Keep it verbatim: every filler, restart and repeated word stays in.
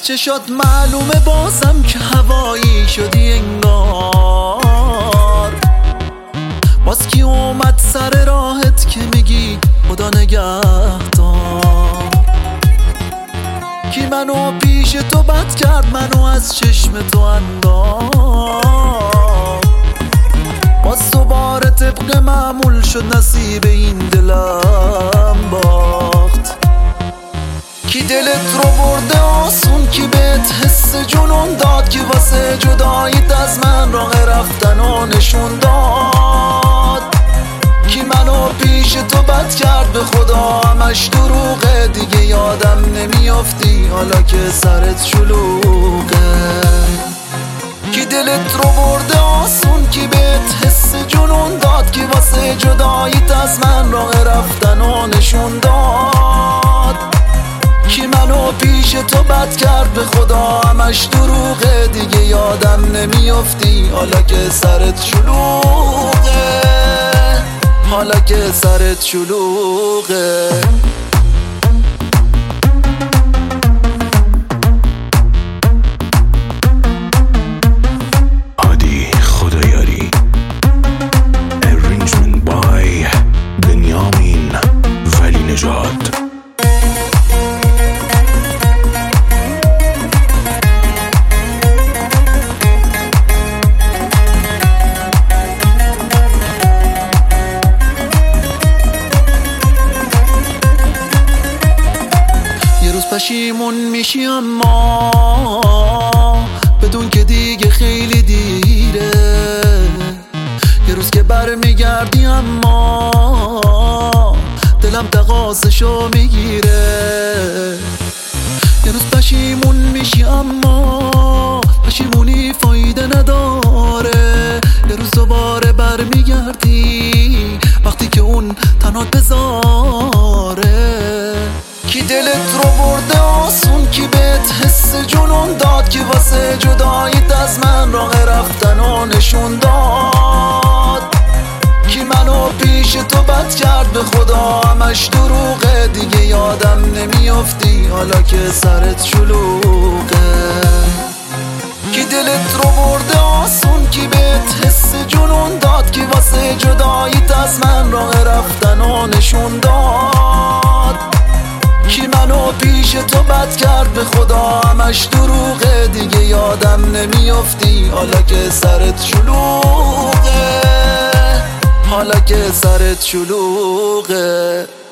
چشات معلومه بازم که هوایی شدی انگار. باز کی اومد سر راهت که میگی خدا نگهدار؟ کی منو پیش تو بد کرد، منو از چشم تو انداخت؟ باز دوباره طبق معمول شد نصیب این دلم باخت. کی دلت رو برده آسون، کی بهت حس جنون داد، کی واسه جداییت از من راه رفتن و نشون داد؟ کی منو پیش تو بد کرد، به خدا همش دروغه، دیگه یادم نمیافتی حالا که سرت شلوغه. کی دلت رو برده آسون، کی بهت حس جنون داد، کی واسه جداییت از من راه رفتن و نشون داد؟ کی منو پیش تو بد کرد، به خدا همش دروغه، دیگه یادم نمیافتی حالا که سرت شلوغه، حالا که سرت شلوغه. عادی خدایاری Arrangement by بنیامین ولی نژاد. پشیمون میشی اما بدون که دیگه خیلی دیره. یه روز که برمیگردی اما دلم تقاصشو میگیره. یه روز پشیمون میشی اما پشیمونی فایده نداره. یه روز دوباره برمیگردی وقتی که اون تنات بذاره. کی دلت رو برده آسون، کی بهت حس جنون داد، کی واسه جداییت از من راه رفتن و نشون داد؟ کی منو پیش تو بد کرد، به خدا همش دروغه، دیگه یادم نمیافتی حالا که سرت شلوغه. کی دلت رو برده آسون، کی بهت حس جنون داد، کی واسه جداییت از من راه رفتن و نشون داد؟ کی منو پیش تو بد کرد، به خدا همش دروغه، دیگه یادم نمیافتی حالا که سرت شلوغه، حالا که سرت شلوغه.